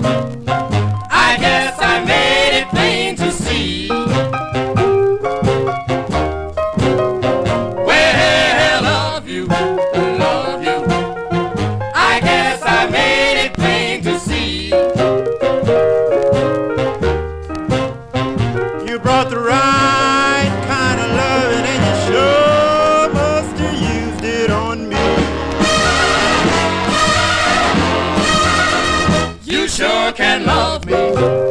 I guess I made it plain to see. Well, love you, love you. I guess I made it plain to see. You brought the right kind of loving and you sure must have used it on me. You sure can love me.